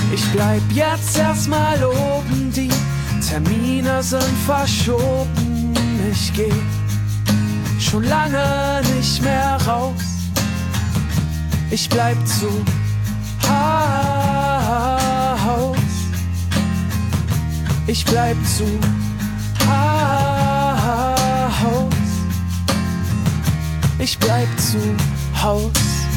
Ich bleib jetzt erstmal oben, die Termine sind verschoben. Ich geh schon lange nicht mehr raus. Ich bleib zu Haus. Ich bleib zu Haus. Ich bleib zu Haus.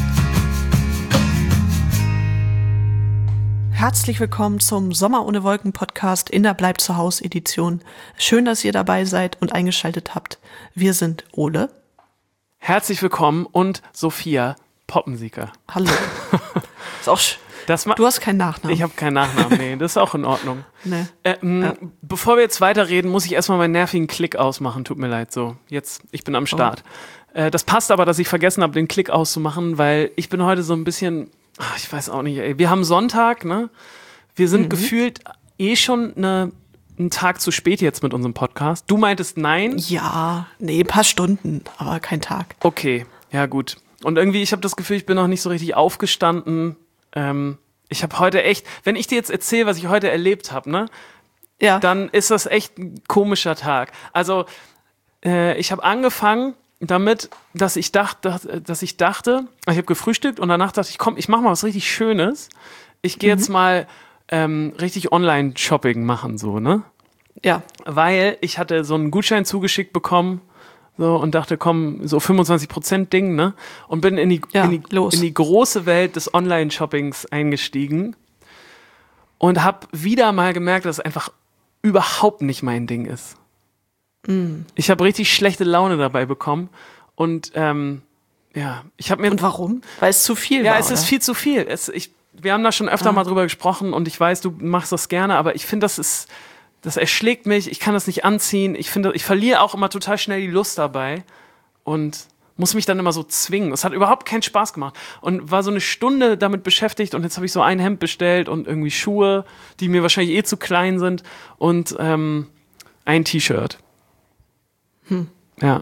Herzlich willkommen zum Sommer ohne Wolken Podcast in der Bleib zu Haus Edition. Schön, dass ihr dabei seid und eingeschaltet habt. Wir sind Ole. Herzlich willkommen und Sophia Poppensieger. Hallo. Ist auch du hast keinen Nachnamen. Ich habe keinen Nachnamen, nee, das ist auch in Ordnung. Nee. Bevor wir jetzt weiterreden, muss ich erstmal meinen nervigen Klick ausmachen. Tut mir leid, so. Jetzt, ich bin am Start. Das passt aber, dass ich vergessen habe, den Klick auszumachen, weil ich bin heute so ein bisschen, ich weiß auch nicht, ey. Wir haben Sonntag, ne? Wir sind gefühlt schon einen Tag zu spät jetzt mit unserem Podcast. Du meintest nein? Ja, nee, ein paar Stunden, aber kein Tag. Okay, ja gut. Und irgendwie, ich habe das Gefühl, ich bin noch nicht so richtig aufgestanden. Ich habe heute echt, wenn ich dir jetzt erzähle, was ich heute erlebt habe, ne? Ja. Dann ist das echt ein komischer Tag. Also, ich habe angefangen damit, dass ich dachte, ich habe gefrühstückt und danach dachte ich, komm, ich mache mal was richtig Schönes. Ich gehe jetzt mal richtig Online-Shopping machen, so, ne? Ja. Weil ich hatte so einen Gutschein zugeschickt bekommen, so, und dachte, komm, so 25% Ding, ne? Und bin in die große Welt des Online-Shoppings eingestiegen und habe wieder mal gemerkt, dass es einfach überhaupt nicht mein Ding ist. Ich habe richtig schlechte Laune dabei bekommen und ich habe mir... Und warum? Weil es zu viel war, Ja, es ist viel zu viel. Wir haben da schon öfter mal drüber gesprochen und ich weiß, du machst das gerne, aber ich finde, das erschlägt mich, ich kann das nicht anziehen, ich verliere auch immer total schnell die Lust dabei und muss mich dann immer so zwingen. Es hat überhaupt keinen Spaß gemacht und war so eine Stunde damit beschäftigt und jetzt habe ich so ein Hemd bestellt und irgendwie Schuhe, die mir wahrscheinlich zu klein sind und ein T-Shirt. Ja.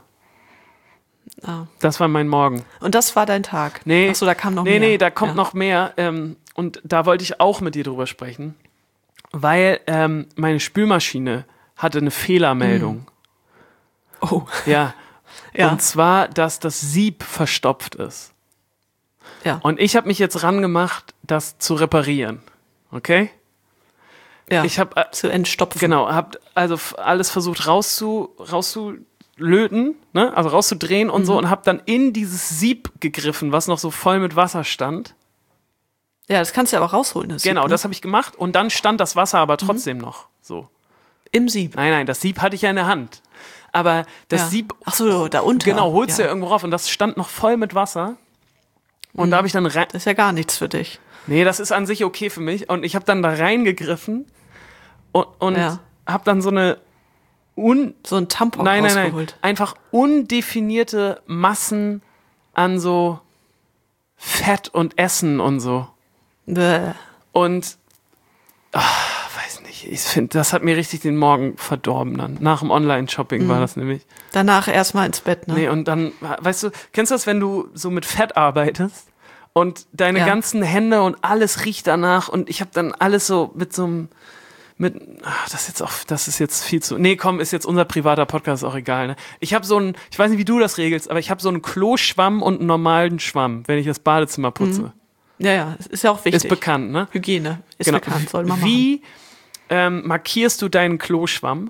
Das war mein Morgen. Und das war dein Tag? Nee. Achso, da kam noch mehr. Nee, da kommt noch mehr und da wollte ich auch mit dir drüber sprechen. Weil meine Spülmaschine hatte eine Fehlermeldung. Oh. Ja. Ja. Und zwar, dass das Sieb verstopft ist. Ja. Und ich habe mich jetzt rangemacht, das zu reparieren. Okay? Ja. Ich habe zu entstopfen. Genau, habe also alles versucht rauszulöten, ne? Also rauszudrehen und so und habe dann in dieses Sieb gegriffen, was noch so voll mit Wasser stand. Ja, das kannst du aber rausholen. Das Genau, Sieb, ne? das habe ich gemacht und dann stand das Wasser aber trotzdem noch so. Im Sieb? Nein, das Sieb hatte ich ja in der Hand. Aber das Sieb... Ach so, da unten. Genau, holst du ja irgendwo rauf und das stand noch voll mit Wasser. Und da habe ich dann Das ist ja gar nichts für dich. Nee, das ist an sich okay für mich. Und ich habe dann da reingegriffen und habe dann so eine... so ein Tampon rausgeholt. Nein, einfach undefinierte Massen an so Fett und Essen und so. Bäh. Und weiß nicht, ich finde, das hat mir richtig den Morgen verdorben dann. Nach dem Online-Shopping war das nämlich. Danach erstmal ins Bett, ne? Nee, und dann, weißt du, kennst du das, wenn du so mit Fett arbeitest und deine ganzen Hände und alles riecht danach und ich habe dann alles so mit so einem das ist jetzt viel zu... Nee, komm, ist jetzt unser privater Podcast, ist auch egal, ne? Ich habe ich weiß nicht, wie du das regelst, aber ich habe so einen Kloschwamm und einen normalen Schwamm, wenn ich das Badezimmer putze. Ja, ist ja auch wichtig. Ist bekannt, ne? Hygiene ist bekannt, soll man machen. Wie markierst du deinen Kloschwamm?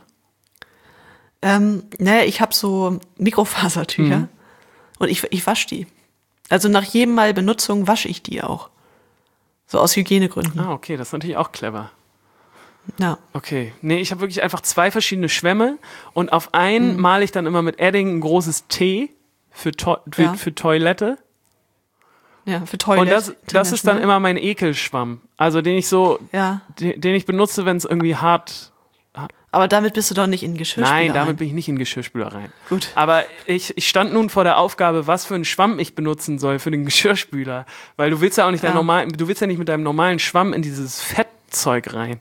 Ich habe so Mikrofasertücher und ich wasche die. Also nach jedem Mal Benutzung wasche ich die auch. So aus Hygienegründen. Ah, okay, das ist natürlich auch clever. Ja. Okay. Nee, ich habe wirklich einfach 2 verschiedene Schwämme und auf einen male ich dann immer mit Edding ein großes T für Toilette. Ja, für Toilette. Und das ist dann immer mein Ekelschwamm. Also den ich den ich benutze, wenn es irgendwie hart... Aber damit bist du doch nicht in Geschirrspüler Nein, damit bin ich nicht in Geschirrspüler rein. Gut. Aber ich stand nun vor der Aufgabe, was für einen Schwamm ich benutzen soll für den Geschirrspüler. Weil du willst ja auch nicht du willst ja nicht mit deinem normalen Schwamm in dieses Fettzeug rein.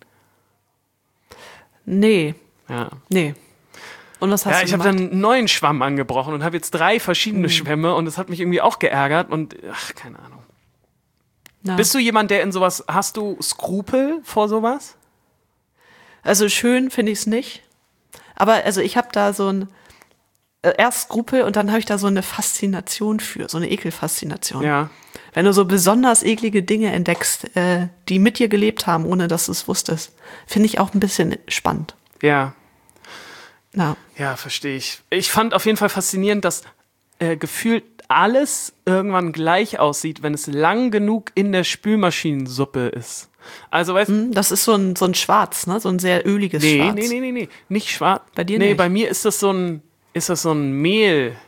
Nee. Ja. Nee. Und was hast du ich habe dann einen neuen Schwamm angebrochen und habe jetzt 3 verschiedene Schwämme und das hat mich irgendwie auch geärgert und keine Ahnung. Ja. Bist du jemand, der in sowas, hast du Skrupel vor sowas? Also schön finde ich es nicht. Aber also ich habe da so ein erst Skrupel und dann habe ich da so eine Faszination für, so eine Ekelfaszination. Ja. Wenn du so besonders eklige Dinge entdeckst, die mit dir gelebt haben, ohne dass du es wusstest, finde ich auch ein bisschen spannend. Ja. Ja. Ja, verstehe ich. Ich fand auf jeden Fall faszinierend, dass gefühlt alles irgendwann gleich aussieht, wenn es lang genug in der Spülmaschinensuppe ist. Also, weißt du, Das ist so ein Schwarz, ne? So ein sehr öliges Schwarz. nee, nicht schwarz. Bei dir Nee, nicht? bei mir ist das so ein Mehlton.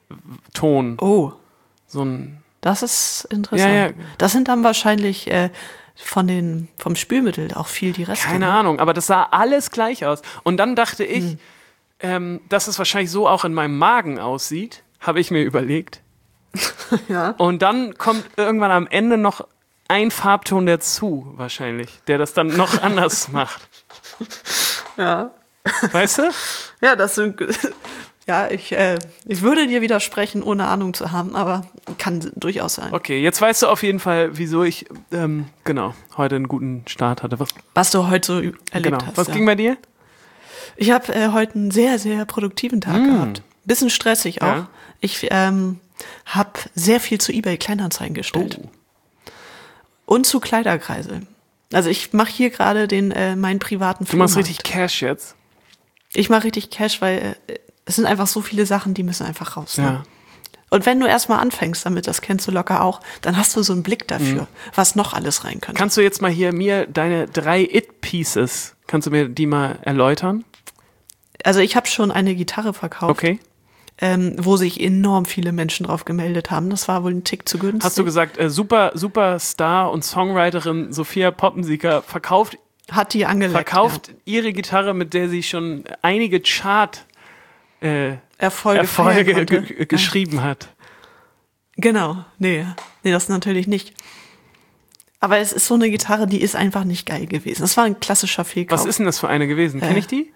Oh, So ein, das ist interessant. Ja, ja. Das sind dann wahrscheinlich vom Spülmittel auch viel die Reste. keine ne? Ahnung, aber das sah alles gleich aus. Und dann dachte ich, dass es wahrscheinlich so auch in meinem Magen aussieht, habe ich mir überlegt. Ja. Und dann kommt irgendwann am Ende noch ein Farbton dazu, wahrscheinlich, der das dann noch anders macht. Ja. Weißt du? Ja, das sind. Ja, ich würde dir widersprechen, ohne Ahnung zu haben, aber kann durchaus sein. Okay, jetzt weißt du auf jeden Fall, wieso ich, heute einen guten Start hatte. Was du heute so erlebt hast. Was ja. ging bei dir? Ich habe heute einen sehr, sehr produktiven Tag gehabt. Bisschen stressig auch. Ja. Ich habe sehr viel zu eBay Kleinanzeigen gestellt. Oh. Und zu Kleiderkreisel. Also ich mache hier gerade meinen privaten Du machst Flohmarkt. richtig Cash jetzt. Ich mache richtig Cash, weil es sind einfach so viele Sachen, die müssen einfach raus. Ne? Ja. Und wenn du erstmal anfängst damit, das kennst du locker auch, dann hast du so einen Blick dafür, was noch alles rein könnte. Kannst du jetzt mal hier mir deine 3 It-Pieces, kannst du mir die mal erläutern? Also ich habe schon eine Gitarre verkauft, Okay. wo sich enorm viele Menschen drauf gemeldet haben. Das war wohl ein Tick zu günstig. Hast du gesagt, Superstar und Songwriterin Sophia Poppensieger verkauft Hat die angeleckt. ihre Gitarre, mit der sie schon einige Chart Erfolge Erfolge feiern konnte. geschrieben hat. Genau, nee, das natürlich nicht. Aber es ist so eine Gitarre, die ist einfach nicht geil gewesen. Das war ein klassischer Fehlkauf. Was ist denn das für eine gewesen? Kenn ich die?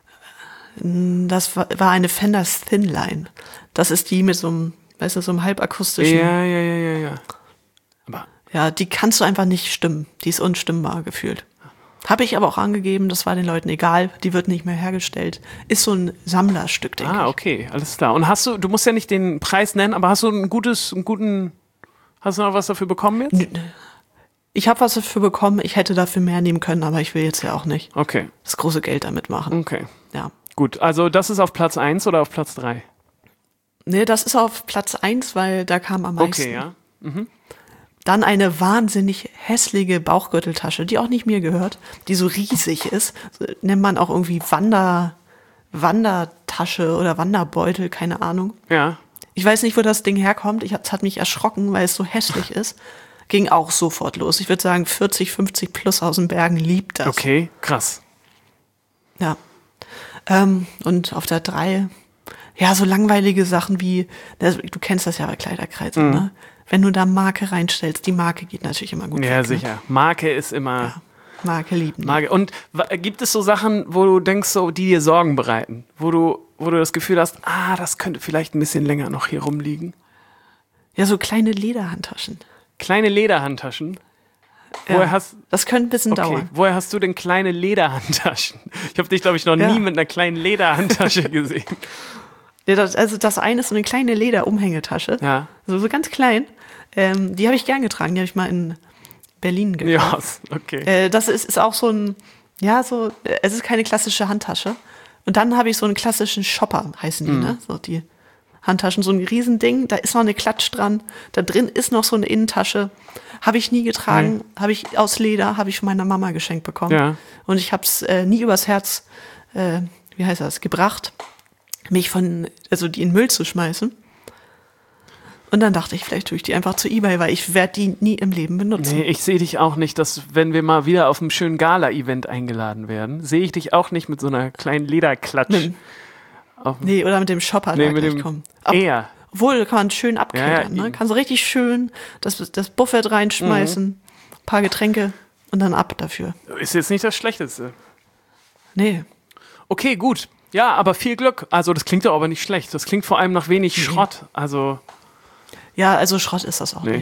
Das war eine Fender Thinline. Das ist die mit so einem, weißt du, so einem halbakustischen. Ja. Aber Ja, die kannst du einfach nicht stimmen. Die ist unstimmbar gefühlt. Habe ich aber auch angegeben, das war den Leuten egal. Die wird nicht mehr hergestellt. Ist so ein Sammlerstück, denke ich. okay, alles klar. Und du musst ja nicht den Preis nennen, aber hast du hast du noch was dafür bekommen jetzt? Ich habe was dafür bekommen. Ich hätte dafür mehr nehmen können, aber ich will jetzt ja auch nicht Okay, das große Geld damit machen. okay. Ja. Gut, also das ist auf Platz 1 oder auf Platz 3? Nee, das ist auf Platz 1, weil da kam am meisten. Okay, ja. Dann eine wahnsinnig hässliche Bauchgürteltasche, die auch nicht mir gehört, die so riesig ist. So nennt man auch irgendwie Wandertasche oder Wanderbeutel, keine Ahnung. Ja. Ich weiß nicht, wo das Ding herkommt. Es hat mich erschrocken, weil es so hässlich ist. Ging auch sofort los. Ich würde sagen, 40, 50 plus aus den Bergen liebt das. Okay, krass. Ja. Und auf der 3, ja, so langweilige Sachen wie, du kennst das ja bei Kleiderkreisen, ne? Wenn du da Marke reinstellst, die Marke geht natürlich immer gut Ja, weg, sicher. Marke ist immer... Ne? Marke lieben. Marke. Und gibt es so Sachen, wo du denkst, so, die dir Sorgen bereiten? Wo du das Gefühl hast, das könnte vielleicht ein bisschen länger noch hier rumliegen? Ja, so kleine Lederhandtaschen. Kleine Lederhandtaschen? Ja, das könnte ein bisschen Okay, dauern. woher hast du denn kleine Lederhandtaschen? Ich habe dich, glaube ich, noch nie mit einer kleinen Lederhandtasche gesehen. Ja, das eine ist so eine kleine Lederumhängetasche. Ja. So ganz klein. Die habe ich gern getragen. Die habe ich mal in Berlin gekauft. Ja, okay. Das ist auch so ein, es ist keine klassische Handtasche. Und dann habe ich so einen klassischen Shopper, heißen die, ne? So die Handtaschen, so ein Riesending, da ist noch eine Klatsch dran, da drin ist noch so eine Innentasche. Habe ich nie getragen, habe ich aus Leder, habe ich von meiner Mama geschenkt bekommen. Ja. Und ich habe es nie übers Herz, gebracht, mich die in den Müll zu schmeißen. Und dann dachte ich, vielleicht tue ich die einfach zu eBay, weil ich werde die nie im Leben benutzen. Nee, ich sehe dich auch nicht, dass, wenn wir mal wieder auf einem schönen Gala-Event eingeladen werden, sehe ich dich auch nicht mit so einer kleinen Lederklatsch. Nee, oder mit dem Shopper Nee, da mit gleich dem kommen. eher. Obwohl, kann man schön abklettern. Ja, Ne? Kann so richtig schön das Buffet reinschmeißen, ein paar Getränke und dann ab dafür. Ist jetzt nicht das Schlechteste. Nee. Okay, gut. Ja, aber viel Glück. Also das klingt doch aber nicht schlecht. Das klingt vor allem nach wenig Schrott. Also Ja, also Schrott ist das auch Nee. nicht.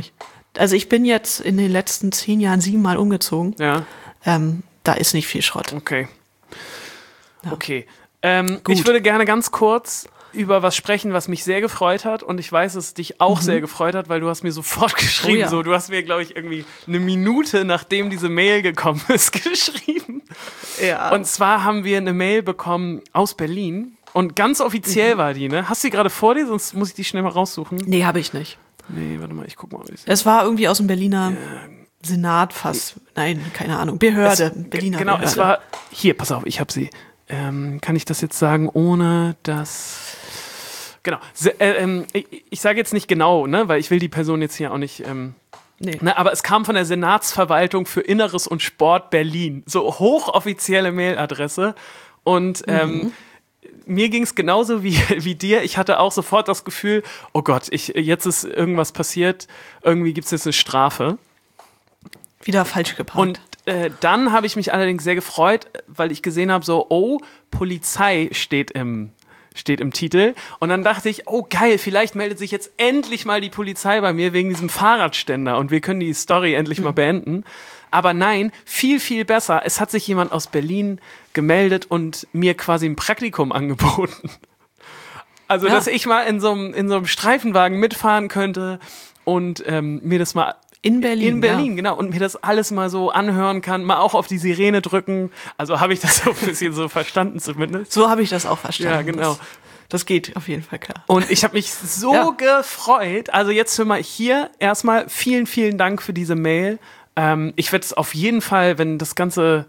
Also ich bin jetzt in den letzten 10 Jahren 7 Mal umgezogen. Ja. Da ist nicht viel Schrott. Okay. Ja. Okay. Gut. Ich würde gerne ganz kurz über was sprechen, was mich sehr gefreut hat. Und ich weiß, dass es dich auch sehr gefreut hat, weil du hast mir sofort geschrieben. Oh ja. So, du hast mir, glaube ich, irgendwie eine Minute, nachdem diese Mail gekommen ist, geschrieben. Ja. Und zwar haben wir eine Mail bekommen aus Berlin. Und ganz offiziell war die, ne? Hast du die gerade vor dir? Sonst muss ich die schnell mal raussuchen. Nee, habe ich nicht. Nee, warte mal, ich guck mal. Es war irgendwie aus dem Berliner Senat fast. Nein, keine Ahnung. Behörde. Berliner Genau, Behörde. es war. Hier, pass auf, ich habe sie. Kann ich das jetzt sagen, ohne dass. Genau. Ich sage jetzt nicht genau, ne, weil ich will die Person jetzt hier auch nicht. Nee. Ne, aber es kam von der Senatsverwaltung für Inneres und Sport Berlin. So hochoffizielle Mailadresse. Und mir ging es genauso wie dir. Ich hatte auch sofort das Gefühl, oh Gott, jetzt ist irgendwas passiert. Irgendwie gibt es jetzt eine Strafe. Wieder falsch geparkt. Und dann habe ich mich allerdings sehr gefreut, weil ich gesehen habe, so, oh, Polizei steht im Titel. Und dann dachte ich, oh geil, vielleicht meldet sich jetzt endlich mal die Polizei bei mir wegen diesem Fahrradständer und wir können die Story endlich mal beenden. Aber nein, viel, viel besser. Es hat sich jemand aus Berlin gemeldet und mir quasi ein Praktikum angeboten. Also, dass ich mal in so einem Streifenwagen mitfahren könnte und mir das mal in Berlin, genau. Und mir das alles mal so anhören kann, mal auch auf die Sirene drücken. Also habe ich das so ein bisschen so verstanden zumindest. So habe ich das auch verstanden. Ja, genau. Das geht auf jeden Fall klar. Und ich habe mich so gefreut. Also jetzt hör mal hier erstmal vielen, vielen Dank für diese Mail. Ich werde es auf jeden Fall, wenn das ganze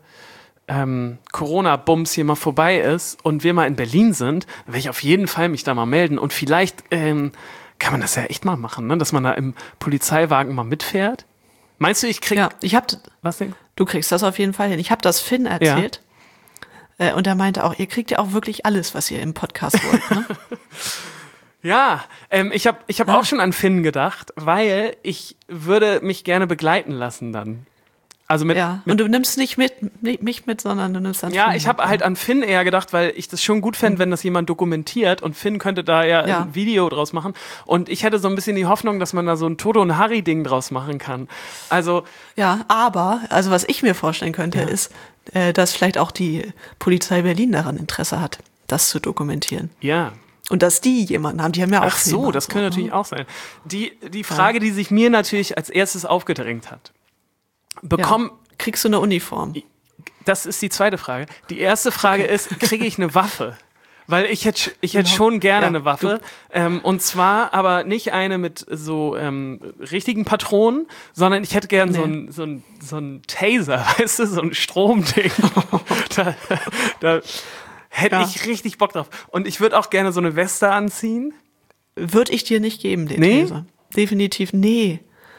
Corona-Bums hier mal vorbei ist und wir mal in Berlin sind, werde ich auf jeden Fall mich da mal melden. Und vielleicht kann man das ja echt mal machen, ne? Dass man da im Polizeiwagen mal mitfährt. Meinst du, ich krieg... Ja, was denn? Du kriegst das auf jeden Fall hin. Ich habe das Finn erzählt. Und er meinte auch, ihr kriegt ja auch wirklich alles, was ihr im Podcast wollt. Ne? Ja, ich hab auch schon an Finn gedacht, weil ich würde mich gerne begleiten lassen dann. Also und du nimmst nicht mich mit, sondern du nimmst dann Ja, Finn ich habe halt an Finn eher gedacht, weil ich das schon gut fände, wenn das jemand dokumentiert und Finn könnte da ja ein Video draus machen. Und ich hätte so ein bisschen die Hoffnung, dass man da so ein Toto und Harry-Ding draus machen kann. Also ja, aber, also was ich mir vorstellen könnte, ist, dass vielleicht auch die Polizei Berlin daran Interesse hat, das zu dokumentieren. Ja. Und dass die jemanden haben, die haben ja auch Ach so, Filme, das könnte natürlich auch sein. Die Frage, die sich mir natürlich als erstes aufgedrängt hat. Kriegst du eine Uniform? Das ist die zweite Frage. Die erste Frage ist, kriege ich eine Waffe? Weil ich hätte schon gerne eine Waffe. Und zwar aber nicht eine mit so richtigen Patronen, sondern ich hätte gerne so ein Taser, weißt du, so ein Stromding. da hätte ich richtig Bock drauf. Und ich würde auch gerne so eine Weste anziehen. Würde ich dir nicht geben, den Taser. Definitiv, nee,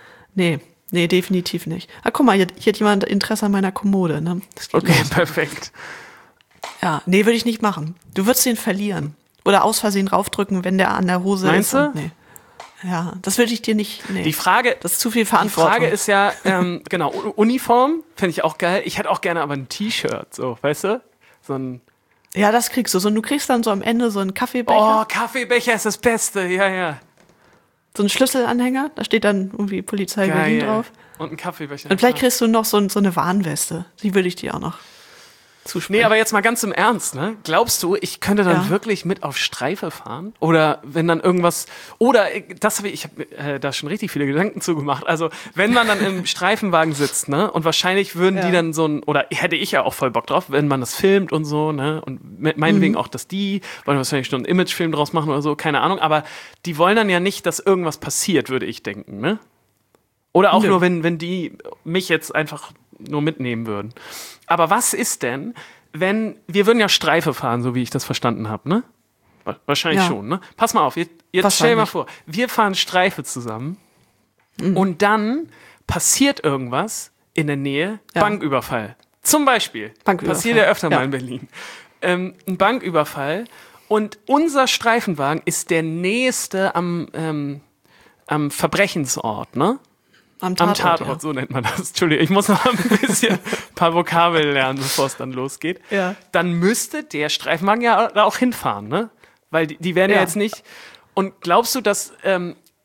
definitiv nicht. Ah, guck mal, hier hat jemand Interesse an meiner Kommode, ne? Okay, perfekt. Ja, nee, würde ich nicht machen. Du würdest den verlieren. Oder aus Versehen raufdrücken, wenn der an der Hose Meinst ist. Meinst du? Nee. Ja, das würde ich dir nicht, Die Frage, das ist zu viel Verantwortung. Die Frage ist ja, genau, Uniform fände ich auch geil. Ich hätte auch gerne aber ein T-Shirt, so, weißt du? So ein Ja, das kriegst du. So, du kriegst dann so am Ende so einen Kaffeebecher. Oh, Kaffeebecher ist das Beste, ja. So einen Schlüsselanhänger, da steht dann irgendwie Polizei Berlin drauf. Und ein Kaffeebecher. Und vielleicht kriegst du noch so eine Warnweste. Die würde ich dir auch noch zusprechen. Nee, aber jetzt mal ganz im Ernst, ne? Glaubst du, ich könnte dann wirklich mit auf Streife fahren? Oder wenn dann irgendwas, ich habe da schon richtig viele Gedanken zugemacht. Also, wenn man dann im Streifenwagen sitzt, ne? Und wahrscheinlich würden die dann oder hätte ich ja auch voll Bock drauf, wenn man das filmt und so, ne? Und meinetwegen auch, dass die wollen wahrscheinlich schon einen Imagefilm draus machen oder so, keine Ahnung. Aber die wollen dann ja nicht, dass irgendwas passiert, würde ich denken, ne? Oder auch nur, wenn die mich jetzt einfach nur mitnehmen würden. Aber was ist denn, wenn, wir würden ja Streife fahren, so wie ich das verstanden habe, ne? Wahrscheinlich schon, ne? Pass mal auf, jetzt stell dir mal vor, wir fahren Streife zusammen und dann passiert irgendwas in der Nähe, Banküberfall. Zum Beispiel. Passiert ja öfter mal in Berlin. Ein Banküberfall und unser Streifenwagen ist der nächste am Verbrechensort, ne? Am Tatort, so nennt man das. Entschuldigung, ich muss noch ein paar Vokabeln lernen, bevor es dann losgeht. Ja. Dann müsste der Streifenwagen ja da auch hinfahren, ne? Weil die werden ja jetzt nicht. Und glaubst du, dass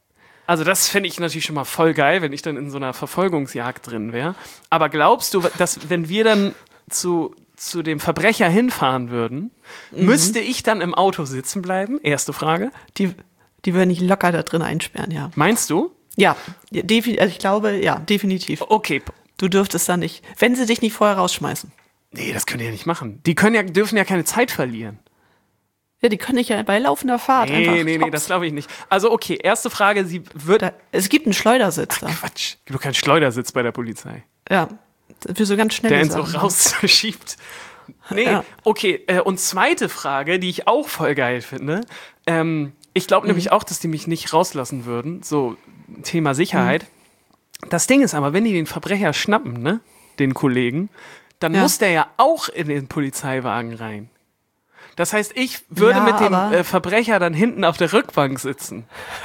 Also das fände ich natürlich schon mal voll geil, wenn ich dann in so einer Verfolgungsjagd drin wäre. Aber glaubst du, dass wenn wir dann zu dem Verbrecher hinfahren würden, müsste ich dann im Auto sitzen bleiben? Erste Frage. Die würden nicht locker da drin einsperren, ja. Meinst du? Ja, also ich glaube, ja, definitiv. Okay. Du dürftest da nicht, wenn sie dich nicht vorher rausschmeißen. Nee, das können die ja nicht machen. Die dürfen ja keine Zeit verlieren. Ja, die können nicht ja bei laufender Fahrt einfach. Nee, das glaube ich nicht. Also okay, erste Frage, sie wird... Es gibt einen Schleudersitz da. Quatsch, gibt doch keinen Schleudersitz bei der Polizei. Ja, für so ganz schnelle Der ihn so Sachen. rausschiebt. Nee, Ja. okay. Und zweite Frage, die ich auch voll geil finde. Ich glaube nämlich auch, dass die mich nicht rauslassen würden. So, Thema Sicherheit. Das Ding ist aber, wenn die den Verbrecher schnappen, ne, den Kollegen, dann muss der ja auch in den Polizeiwagen rein. Das heißt, ich würde mit dem Verbrecher dann hinten auf der Rückbank sitzen.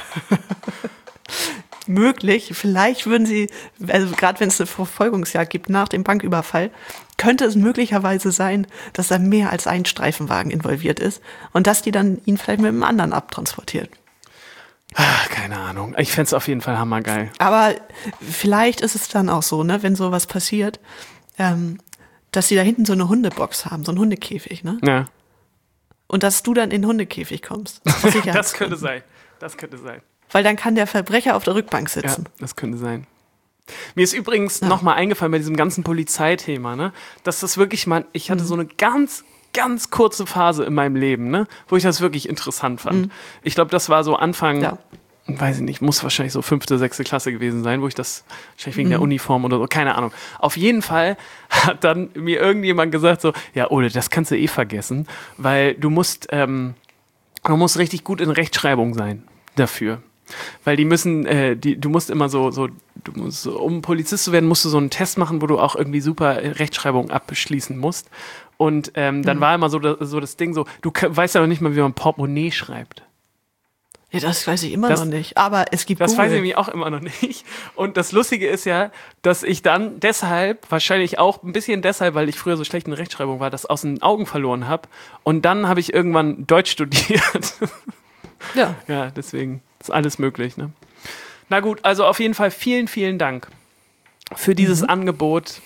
Möglich, vielleicht würden sie, also gerade wenn es eine Verfolgungsjagd gibt nach dem Banküberfall, könnte es möglicherweise sein, dass da mehr als ein Streifenwagen involviert ist und dass die dann ihn vielleicht mit einem anderen abtransportiert. Keine Ahnung. Ich fände es auf jeden Fall hammergeil. Aber vielleicht ist es dann auch so, ne, wenn sowas passiert, dass sie da hinten so eine Hundebox haben, so einen Hundekäfig, ne? Ja. Und dass du dann in den Hundekäfig kommst. Das könnte sein. Weil dann kann der Verbrecher auf der Rückbank Ja, sitzen. das könnte sein. Mir ist übrigens nochmal eingefallen bei diesem ganzen Polizeithema, ne, dass das wirklich mal, ich hatte so eine ganz kurze Phase in meinem Leben, ne, wo ich das wirklich interessant fand. Ich glaube, das war so Anfang, weiß ich nicht, muss wahrscheinlich so 5., 6. Klasse gewesen sein, wo ich das, wahrscheinlich wegen der Uniform oder so, keine Ahnung. Auf jeden Fall hat dann mir irgendjemand gesagt so, ja Ole, das kannst du eh vergessen, weil du musst richtig gut in Rechtschreibung sein dafür. Weil die müssen, du musst immer um Polizist zu werden, musst du so einen Test machen, wo du auch irgendwie super Rechtschreibung abschließen musst. Und dann war immer so das Ding so, du weißt ja noch nicht mal, wie man Portemonnaie schreibt. Ja, das weiß ich immer noch nicht. Aber es gibt Das Google. weiß ich nämlich auch immer noch nicht. Und das Lustige ist ja, dass ich dann deshalb, wahrscheinlich auch ein bisschen deshalb, weil ich früher so schlecht in Rechtschreibung war, das aus den Augen verloren habe. Und dann habe ich irgendwann Deutsch studiert. Ja. Ja, deswegen ist alles möglich. Ne? Na gut, also auf jeden Fall vielen, vielen Dank für dieses Angebot.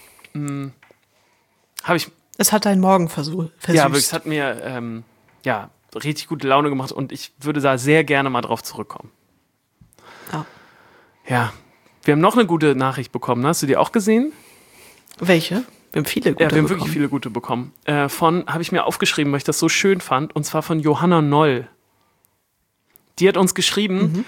Es hat deinen Morgen versüßt. Ja, wirklich, es hat mir richtig gute Laune gemacht und ich würde da sehr gerne mal drauf zurückkommen. Ja. Ja, wir haben noch eine gute Nachricht bekommen. Hast du die auch gesehen? Welche? Wir haben viele gute Ja, wir haben bekommen. wirklich viele gute bekommen. Habe ich mir aufgeschrieben, weil ich das so schön fand, und zwar von Johanna Noll. Die hat uns geschrieben,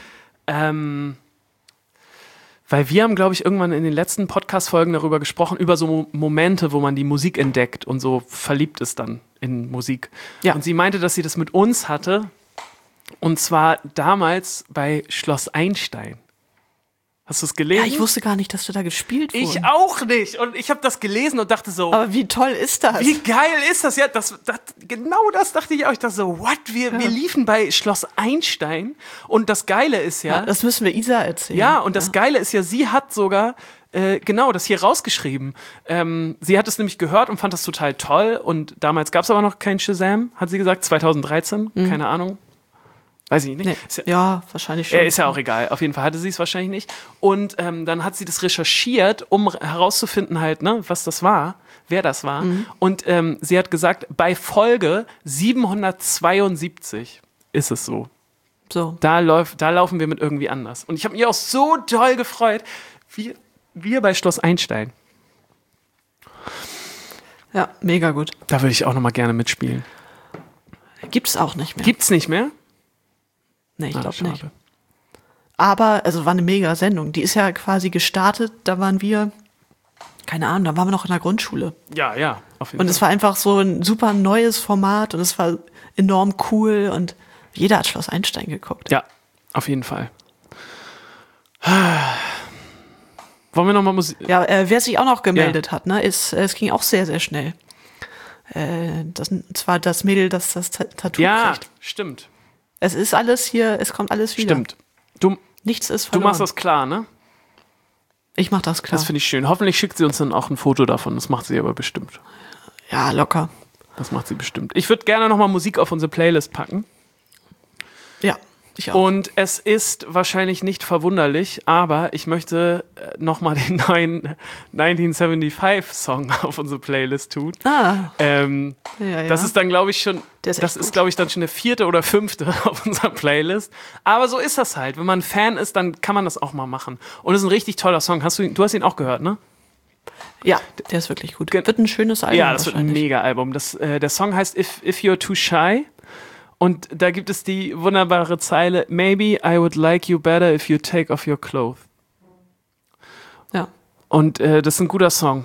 weil wir haben, glaube ich, irgendwann in den letzten Podcast-Folgen darüber gesprochen, über so Momente, wo man die Musik entdeckt und so verliebt ist dann in Musik. Ja. Und sie meinte, dass sie das mit uns hatte, und zwar damals bei Schloss Einstein. Hast du es gelesen? Ja, ich wusste gar nicht, dass du da gespielt wurdest. Ich auch nicht. Und ich habe das gelesen und dachte so, Aber wie toll ist das? wie geil ist das? Ja, genau das dachte ich auch. Ich dachte so, what? Wir liefen bei Schloss Einstein. Und das Geile ist Ja, das müssen wir Isa erzählen. ja, und das Geile ist ja, sie hat sogar das hier rausgeschrieben. Sie hat es nämlich gehört und fand das total toll. Und damals gab es aber noch kein Shazam, hat sie gesagt, 2013, keine Ahnung. Weiß ich nicht. Nee. Ist Ja, wahrscheinlich schon. ist ja auch egal. Auf jeden Fall hatte sie es wahrscheinlich nicht. Und dann hat sie das recherchiert, um herauszufinden halt, ne, was das war, wer das war. Und sie hat gesagt, bei Folge 772 ist es so. So. Da laufen wir mit irgendwie anders. Und ich habe mich auch so doll gefreut, wir bei Schloss Einstein. Ja, mega gut. Da würde ich auch noch mal gerne mitspielen. Gibt's auch nicht mehr. Gibt's nicht mehr? Nee, ich glaube schade. nicht. Aber, also war eine mega Sendung. Die ist ja quasi gestartet, da waren wir, keine Ahnung, da waren wir noch in der Grundschule. Ja, auf jeden Und es war einfach so ein super neues Format und es war enorm cool und jeder hat Schloss Einstein geguckt. Ja, auf jeden Fall. Wollen wir nochmal Musik? Ja, wer sich auch noch gemeldet hat, ne, es ging auch sehr, sehr schnell. Das war das Mädel, das Tattoo Ja, kriegt. stimmt. Es ist alles hier, es kommt alles wieder. Stimmt. Du Nichts ist verloren. machst das klar, ne? Ich mach das klar. Das finde ich schön. Hoffentlich schickt sie uns dann auch ein Foto davon. Das macht sie aber bestimmt. Ja, locker. Das macht sie bestimmt. Ich würde gerne nochmal Musik auf unsere Playlist packen. Ja. Ich auch. Und es ist wahrscheinlich nicht verwunderlich, aber ich möchte nochmal den neuen 1975-Song auf unsere Playlist tun. Ja. Das ist dann, glaube ich, schon, Der ist echt gut. glaube ich, dann schon der 4. oder 5. auf unserer Playlist. Aber so ist das halt. Wenn man ein Fan ist, dann kann man das auch mal machen. Und es ist ein richtig toller Song. Du hast ihn auch gehört, ne? Ja, der ist wirklich gut. Wird ein schönes Album. Ja, das wird ein Mega-Album. Der Song heißt If You're Too Shy. Und da gibt es die wunderbare Zeile: Maybe I would like you better if you take off your clothes. Ja. Und das ist ein guter Song.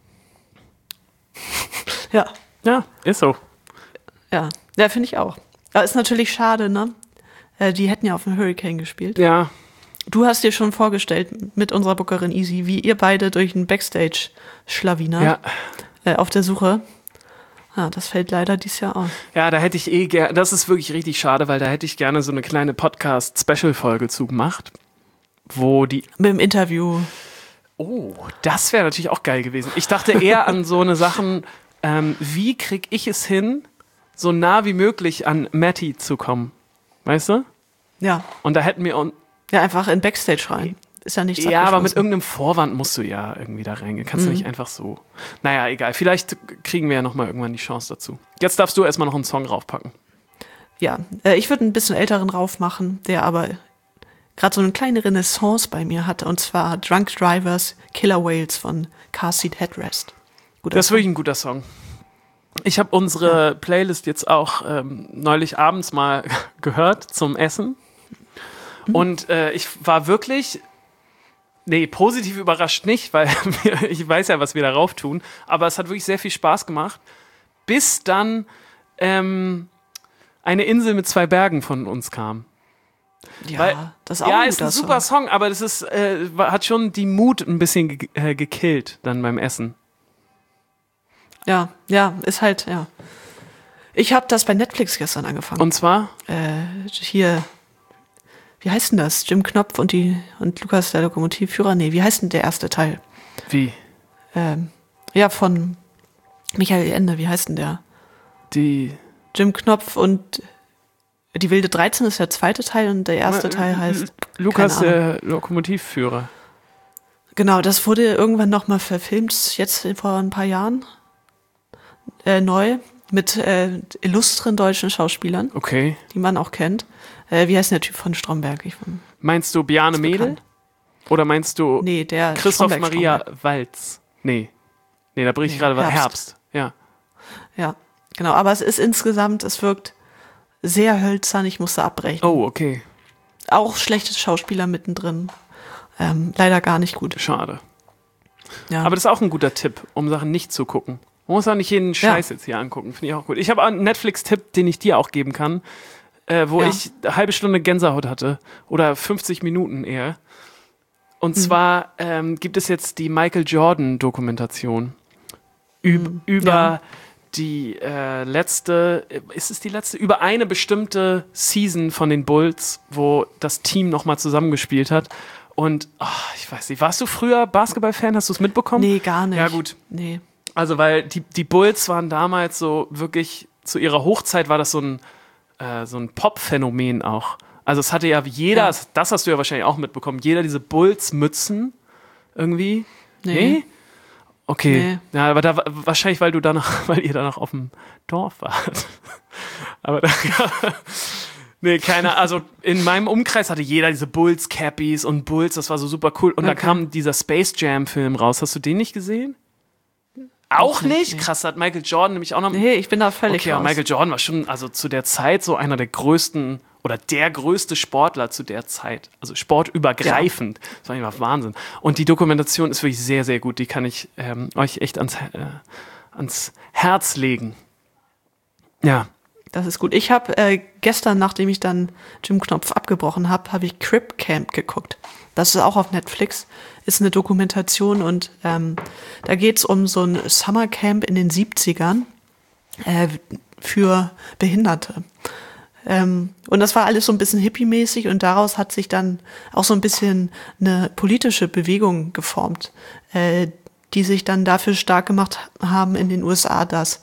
Ja. Ja, ist so. Ja, finde ich auch. Aber ist natürlich schade, ne? Die hätten ja auf dem Hurricane gespielt. Ja. Du hast dir schon vorgestellt mit unserer Bookerin Easy, wie ihr beide durch einen Backstage-Schlawiner auf der Suche. Ja, das fällt leider dieses Jahr aus. Ja, da hätte ich gerne, das ist wirklich richtig schade, weil da hätte ich gerne so eine kleine Podcast-Special-Folge zu gemacht, wo die... Mit dem Interview. Oh, das wäre natürlich auch geil gewesen. Ich dachte eher an so eine Sachen, wie kriege ich es hin, so nah wie möglich an Matty zu kommen. Weißt du? Ja. Und da hätten wir... Ja, einfach in Backstage rein. Ist ja nichts Ja, aber mit irgendeinem Vorwand musst du ja irgendwie da reingehen. Kannst du nicht einfach so... Naja, egal. Vielleicht kriegen wir ja nochmal irgendwann die Chance dazu. Jetzt darfst du erstmal noch einen Song raufpacken. Ja, ich würde einen bisschen älteren raufmachen, der aber gerade so eine kleine Renaissance bei mir hatte. Und zwar Drunk Drivers, Killer Whales von Car Seat Headrest. Das ist wirklich ein guter Song. Ich habe unsere Playlist jetzt auch neulich abends mal gehört zum Essen. Und ich war wirklich... Nee, positiv überrascht nicht, weil ich weiß ja, was wir darauf tun. Aber es hat wirklich sehr viel Spaß gemacht. Bis dann eine Insel mit 2 Bergen von uns kam. Ja, weil, das ist auch ein ist ein super Song, aber das ist, hat schon die Mut ein bisschen gekillt dann beim Essen. Ja, ist halt, ja. Ich habe das bei Netflix gestern angefangen. Und zwar? Hier... Wie heißt denn das? Jim Knopf und Lukas, der Lokomotivführer? Nee, wie heißt denn der erste Teil? Wie? Ja, von Michael Ende. Wie heißt denn der? Jim Knopf und die Wilde 13 ist der zweite Teil und der erste Teil heißt... Lukas, der Lokomotivführer. Genau, das wurde irgendwann nochmal verfilmt, jetzt vor ein paar Jahren. Neu. Mit illustren deutschen Schauspielern. Okay. Die man auch kennt. Wie heißt denn der Typ von Stromberg? Meinst du Bjarne Mädel? Oder meinst du der Christoph Maria Waltz? Nee, da bringe ich gerade was. Herbst. Ja, genau. Aber es ist insgesamt, es wirkt sehr hölzern. Ich musste abbrechen. Oh, okay. Auch schlechte Schauspieler mittendrin. Leider gar nicht gut. Schade. Ja. Aber das ist auch ein guter Tipp, um Sachen nicht zu gucken. Man muss auch nicht jeden Scheiß jetzt hier angucken. Finde ich auch gut. Ich habe einen Netflix-Tipp, den ich dir auch geben kann, wo ich eine halbe Stunde Gänsehaut hatte. Oder 50 Minuten eher. Und zwar gibt es jetzt die Michael Jordan-Dokumentation über die letzte, ist es die letzte? Über eine bestimmte Season von den Bulls, wo das Team nochmal zusammengespielt hat. Und ich weiß nicht, warst du früher Basketball-Fan? Hast du es mitbekommen? Nee, gar nicht. Ja, gut. Nee. Also, weil die Bulls waren damals so wirklich, zu ihrer Hochzeit war das so ein Pop-Phänomen auch. Also es hatte ja jeder, das hast du ja wahrscheinlich auch mitbekommen, jeder diese Bulls-Mützen irgendwie. Nee? Okay. Nee. Ja, aber wahrscheinlich, weil ihr danach auf dem Dorf wart. Aber nee, also in meinem Umkreis hatte jeder diese Bulls-Cappies und Bulls, das war so super cool. Und da kam dieser Space Jam-Film raus. Hast du den nicht gesehen? Auch nicht? Krass, hat Michael Jordan nämlich auch noch... Nee, ich bin da völlig raus. Michael Jordan war schon, also zu der Zeit so einer der größten oder der größte Sportler zu der Zeit. Also sportübergreifend. Ja. Das war einfach Wahnsinn. Und die Dokumentation ist wirklich sehr, sehr gut. Die kann ich euch echt ans Herz legen. Ja. Das ist gut. Ich habe gestern, nachdem ich dann Jim Knopf abgebrochen habe ich Crip Camp geguckt. Das ist auch auf Netflix. Ist eine Dokumentation und da geht es um so ein Summercamp in den 70ern für Behinderte. Und das war alles so ein bisschen hippie-mäßig und daraus hat sich dann auch so ein bisschen eine politische Bewegung geformt, die sich dann dafür stark gemacht haben in den USA, dass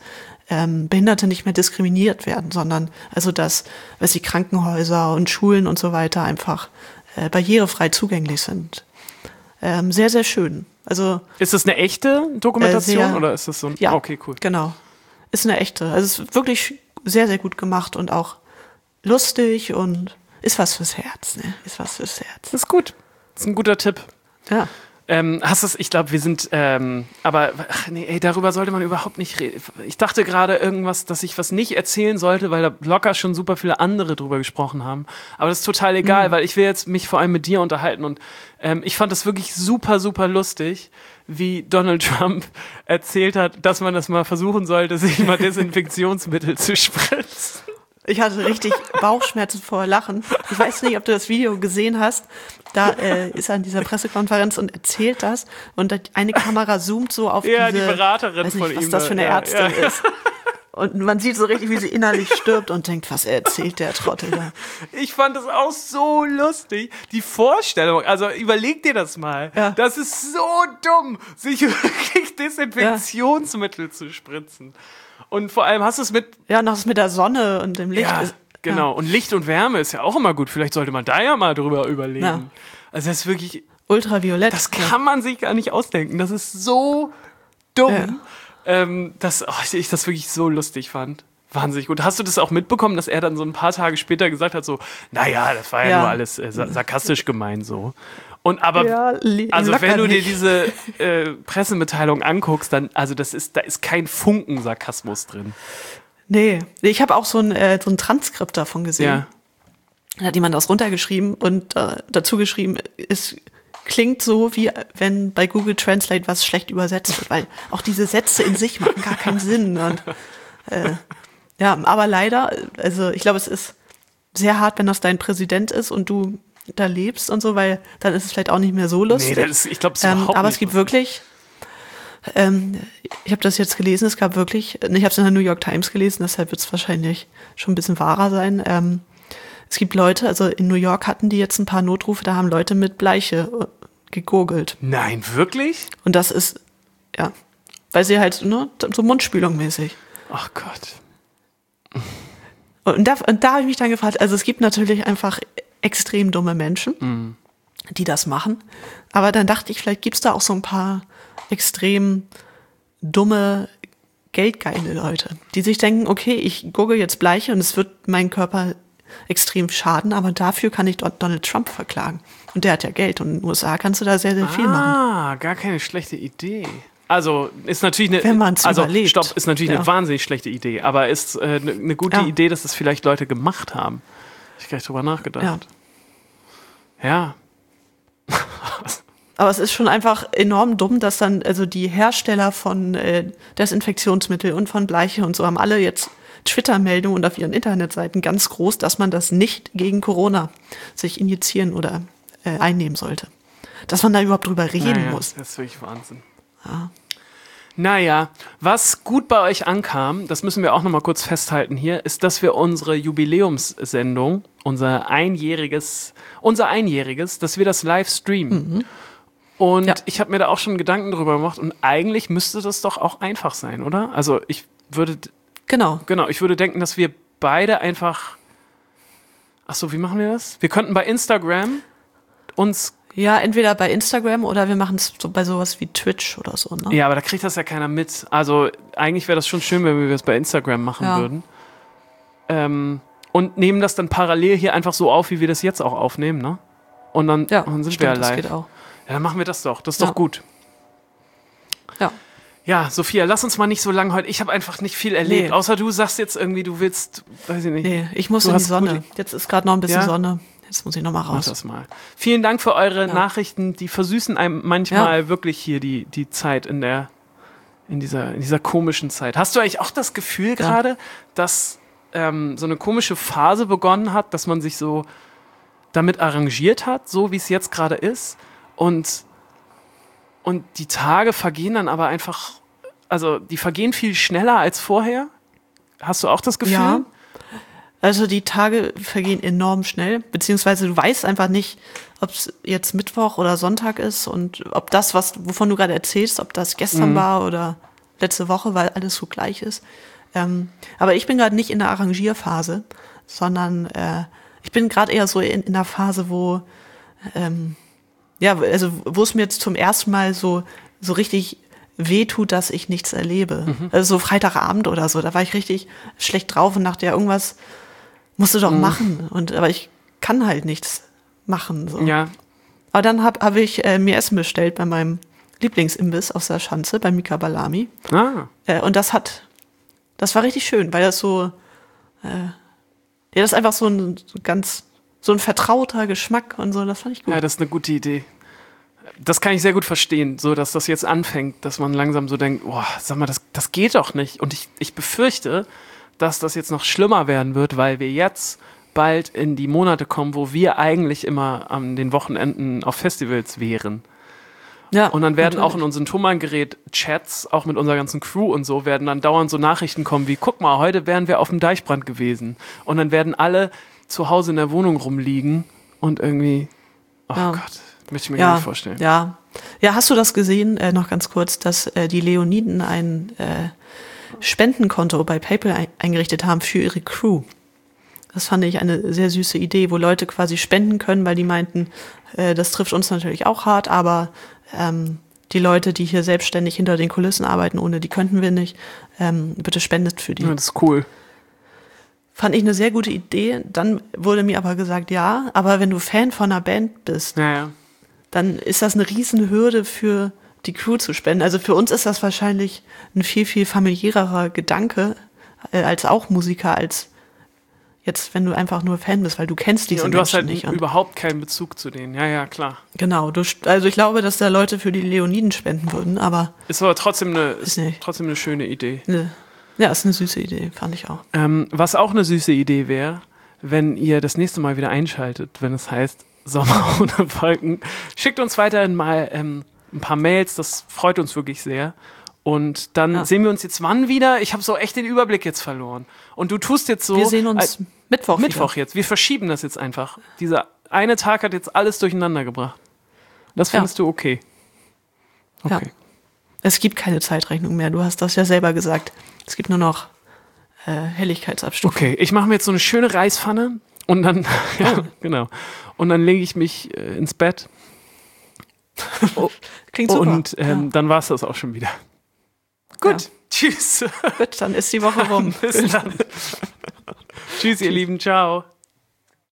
Behinderte nicht mehr diskriminiert werden, sondern also dass die Krankenhäuser und Schulen und so weiter einfach barrierefrei zugänglich sind. Sehr, sehr schön. Also ist das eine echte Dokumentation oder ist das so ein... Ja, okay, cool. Genau. Ist eine echte. Also es ist wirklich sehr, sehr gut gemacht und auch lustig und ist was fürs Herz. Ne? Ist was fürs Herz. Das ist gut. Das ist ein guter Tipp. Ja. Hast du es, ich glaube, wir sind, aber darüber sollte man überhaupt nicht reden. Ich dachte gerade irgendwas, dass ich was nicht erzählen sollte, weil da locker schon super viele andere drüber gesprochen haben. Aber das ist total egal, weil ich will jetzt mich vor allem mit dir unterhalten und ich fand das wirklich super, super lustig, wie Donald Trump erzählt hat, dass man das mal versuchen sollte, sich mal Desinfektionsmittel zu spritzen. Ich hatte richtig Bauchschmerzen vor Lachen. Ich weiß nicht, ob du das Video gesehen hast. Da ist er in dieser Pressekonferenz und erzählt das. Und eine Kamera zoomt so auf die Beraterin weiß nicht, von ihm. Was das für eine Ärztin ist. Und man sieht so richtig, wie sie innerlich stirbt und denkt, was erzählt der Trottel da. Ich fand das auch so lustig. Die Vorstellung, also überleg dir das mal. Ja. Das ist so dumm, sich wirklich Desinfektionsmittel zu spritzen. Und vor allem hast du es mit... Ja, noch mit der Sonne und dem Licht. Ja, genau. Und Licht und Wärme ist ja auch immer gut. Vielleicht sollte man da ja mal drüber überlegen. Ja. Also das ist wirklich... Ultraviolett. Das kann man sich gar nicht ausdenken. Das ist so dumm, dass ich das wirklich so lustig fand. Wahnsinnig gut. Hast du das auch mitbekommen, dass er dann so ein paar Tage später gesagt hat, so, naja, das war ja nur alles sarkastisch gemeint so. Und aber, also wenn du dir diese Pressemitteilung anguckst, dann, also da ist kein Funken Sarkasmus drin. Nee, ich habe auch so ein Transkript davon gesehen. Ja. Da hat jemand das runtergeschrieben und dazu geschrieben, es klingt so, wie wenn bei Google Translate was schlecht übersetzt wird, weil auch diese Sätze in sich machen gar keinen Sinn. Und aber leider, also ich glaube, es ist sehr hart, wenn das dein Präsident ist und du da lebst und so, weil dann ist es vielleicht auch nicht mehr so lustig. Nee, ich glaube, es ist überhaupt aber nicht es gibt wirklich, ich habe das jetzt gelesen, es gab wirklich, ich habe es in der New York Times gelesen, deshalb wird es wahrscheinlich schon ein bisschen wahrer sein. Es gibt Leute, also in New York hatten die jetzt ein paar Notrufe, da haben Leute mit Bleiche gegurgelt. Nein, wirklich? Und das ist, weil sie halt, so Mundspülung mäßig. Ach Gott. Und da habe ich mich dann gefragt, also es gibt natürlich einfach extrem dumme Menschen, die das machen. Aber dann dachte ich, vielleicht gibt es da auch so ein paar extrem dumme, geldgeile Leute, die sich denken, okay, ich gurgel jetzt Bleiche und es wird meinen Körper extrem schaden, aber dafür kann ich Donald Trump verklagen. Und der hat ja Geld und in den USA kannst du da sehr, sehr viel machen. Ah, gar keine schlechte Idee. Also ist natürlich eine, wenn man es überlebt. Stopp, ist natürlich eine wahnsinnig schlechte Idee, aber ist eine gute Idee, dass das vielleicht Leute gemacht haben. Ich gar nicht drüber nachgedacht. Ja. Aber es ist schon einfach enorm dumm, dass dann also die Hersteller von Desinfektionsmittel und von Bleiche und so haben alle jetzt Twitter-Meldungen und auf ihren Internetseiten ganz groß, dass man das nicht gegen Corona sich injizieren oder einnehmen sollte. Dass man da überhaupt drüber reden muss. Das ist wirklich Wahnsinn. Ja. Naja, was gut bei euch ankam, das müssen wir auch noch mal kurz festhalten hier, ist, dass wir unsere Jubiläumssendung, unser Einjähriges, dass wir das live streamen. Und ich habe mir da auch schon Gedanken drüber gemacht und eigentlich müsste das doch auch einfach sein, oder? Also ich würde... Genau, ich würde denken, dass wir beide einfach... Achso, wie machen wir das? Wir könnten bei Instagram uns... Ja, entweder bei Instagram oder wir machen es so bei sowas wie Twitch oder so, ne? Ja, aber da kriegt das ja keiner mit. Also eigentlich wäre das schon schön, wenn wir es bei Instagram machen würden. Und nehmen das dann parallel hier einfach so auf, wie wir das jetzt auch aufnehmen, ne? Und dann, sind wir ja live. Das geht auch. Ja, dann machen wir das doch. Das ist doch gut. Ja. Ja, Sophia, lass uns mal nicht so lange heute. Ich habe einfach nicht viel erlebt. Nee. Außer du sagst jetzt irgendwie, du willst, weiß ich nicht. Nee, ich muss in die Sonne. Jetzt ist gerade noch ein bisschen Sonne. Jetzt muss ich noch mal raus. Mach das mal. Vielen Dank für eure Nachrichten. Die versüßen einem manchmal wirklich hier die Zeit in dieser komischen Zeit. Hast du eigentlich auch das Gefühl gerade, dass so eine komische Phase begonnen hat, dass man sich so damit arrangiert hat, so wie es jetzt gerade ist? Und die Tage vergehen dann aber einfach, also die vergehen viel schneller als vorher. Hast du auch das Gefühl? Ja. Also die Tage vergehen enorm schnell, beziehungsweise du weißt einfach nicht, ob es jetzt Mittwoch oder Sonntag ist und ob das, wovon du gerade erzählst, ob das gestern war oder letzte Woche, weil alles so gleich ist. Aber ich bin gerade nicht in der Arrangierphase, sondern ich bin gerade eher so in der Phase, wo wo es mir jetzt zum ersten Mal so richtig wehtut, dass ich nichts erlebe. Also so Freitagabend oder so, da war ich richtig schlecht drauf und dachte, ja, irgendwas musst du doch machen. Aber ich kann halt nichts machen. So. Ja. Aber dann hab ich mir Essen bestellt bei meinem Lieblingsimbiss aus der Schanze, bei Mika Balami. Und das war richtig schön, weil das so, das ist einfach so ein vertrauter Geschmack und so, das fand ich gut. Ja, das ist eine gute Idee. Das kann ich sehr gut verstehen, so dass das jetzt anfängt, dass man langsam so denkt, boah, sag mal, das geht doch nicht. Und ich befürchte, dass das jetzt noch schlimmer werden wird, weil wir jetzt bald in die Monate kommen, wo wir eigentlich immer an den Wochenenden auf Festivals wären. Ja, und dann werden natürlich auch in unseren Tummelgerät-Chats, auch mit unserer ganzen Crew und so, werden dann dauernd so Nachrichten kommen wie, guck mal, heute wären wir auf dem Deichbrand gewesen. Und dann werden alle zu Hause in der Wohnung rumliegen und irgendwie, Gott, möchte ich mir gar nicht vorstellen. Ja, hast du das gesehen, noch ganz kurz, dass die Leoniden ein Spendenkonto bei PayPal eingerichtet haben für ihre Crew? Das fand ich eine sehr süße Idee, wo Leute quasi spenden können, weil die meinten, das trifft uns natürlich auch hart, aber die Leute, die hier selbstständig hinter den Kulissen arbeiten, ohne die könnten wir nicht, bitte spendet für die. Ja, das ist cool. Fand ich eine sehr gute Idee. Dann wurde mir aber gesagt, ja, aber wenn du Fan von einer Band bist, dann ist das eine Riesenhürde für die Crew zu spenden. Also für uns ist das wahrscheinlich ein viel, viel familiärerer Gedanke als auch Musiker, als jetzt, wenn du einfach nur Fan bist, weil du kennst diese Menschen nicht. Und du hast halt überhaupt keinen Bezug zu denen. Ja, klar. Genau. Also ich glaube, dass da Leute für die Leoniden spenden würden, aber... Ist aber trotzdem eine schöne Idee. Ja, ist eine süße Idee, fand ich auch. Was auch eine süße Idee wäre, wenn ihr das nächste Mal wieder einschaltet, wenn es heißt Sommer ohne Wolken. Schickt uns weiterhin mal ein paar Mails, das freut uns wirklich sehr. Und dann sehen wir uns jetzt wann wieder? Ich habe so echt den Überblick jetzt verloren. Und du tust jetzt so... Wir sehen uns Mittwoch jetzt. Wir verschieben das jetzt einfach. Dieser eine Tag hat jetzt alles durcheinander gebracht. Das findest du okay? Okay. Ja. Es gibt keine Zeitrechnung mehr. Du hast das ja selber gesagt. Es gibt nur noch Helligkeitsabstufung. Okay, ich mache mir jetzt so eine schöne Reispfanne und dann... genau. Und dann lege ich mich ins Bett. Klingt super. Und dann war es das auch schon wieder. Gut, tschüss. Gut, dann ist die Woche rum. Bis dann. Tschüss, ihr Lieben, ciao.